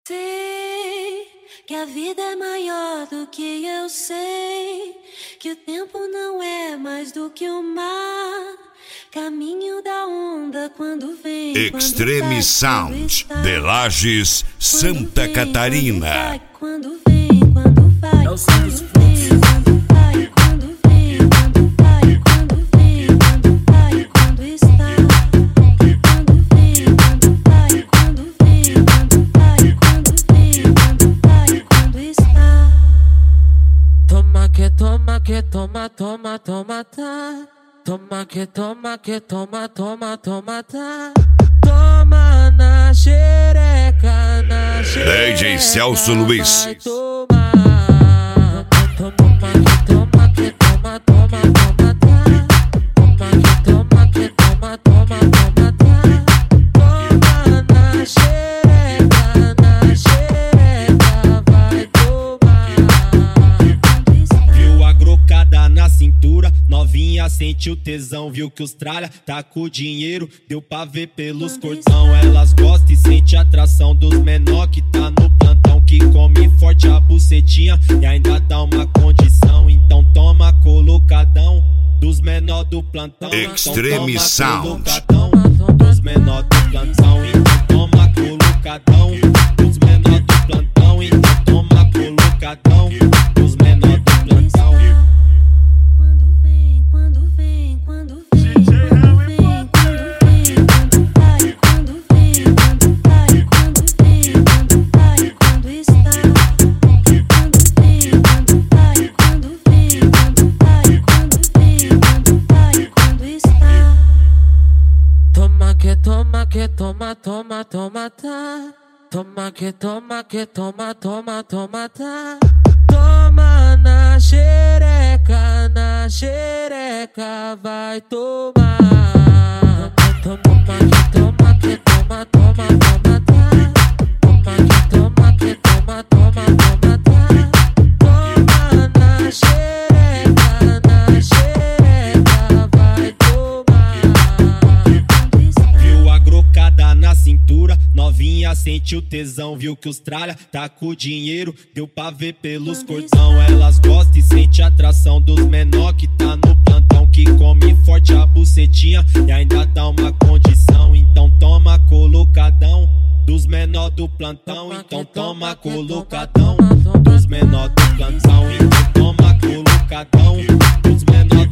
Sei que a vida é maior do que eu sei, que o tempo não é mais do que o mar, caminho da onda quando vem. Extreme Sound de Lages, Santa Catarina. Quando vem, quando vai, é o som dos quando vai, quando vem, quando vai, quando vem, quando vai, quando está. Quando vem, quando vai, quando vem, quando vai, quando vem, quando vai, quando está. Toma que toma que toma, toma, toma, tá. Toma que toma que toma, toma, toma, tá. Toma na xereca, na xereca. DJ Celso Luiz. Vai tomar. Toma que toma que toma, toma, toma, tá. Toma que toma que toma, toma, toma, tá. Toma na xereca, vai tomar. Viu a grocada na cintura, novinha sente o tesão. Viu que os tralha tá com dinheiro, deu pra ver pelos cordão. Elas gostam e sente a atração dos menor que tá no plantão, que come forte a bucetinha e ainda dá uma condição. Então toma colocadão dos menor do plantão. Extreme Sound. Dos menor do plantão. Então toma colocadão dos menor do plantão. Então toma colocadão dos menor do plantão. Quando vem, quando vem, quando vem, quando vem, quando vem, quando vai, quando vem, quando vai, quando vem, quando vai, quando está. Quando vem, quando vai, quando vem, quando vai, quando vem, quando vai, quando está. Toma que toma que toma, toma, toma, tá. Toma que toma que toma, toma, toma, tá. Toma na xereca, vai tomar. Toma que toma que toma, toma, toma, tá. Toma que toma que toma, toma, toma, tá. Toma na xereca, vai tomar. Viu a grocada na cintura, novinha sente o tesão. Viu que os tralha tá com dinheiro, deu pra ver pelos cordão. Elas gostam e sente a atração dos menor que tá no plantão, que come forte a bucetinha e ainda dá uma condição. Então toma colocadão dos menor do plantão. Então toma colocadão dos menor do plantão. Então toma colocadão dos menor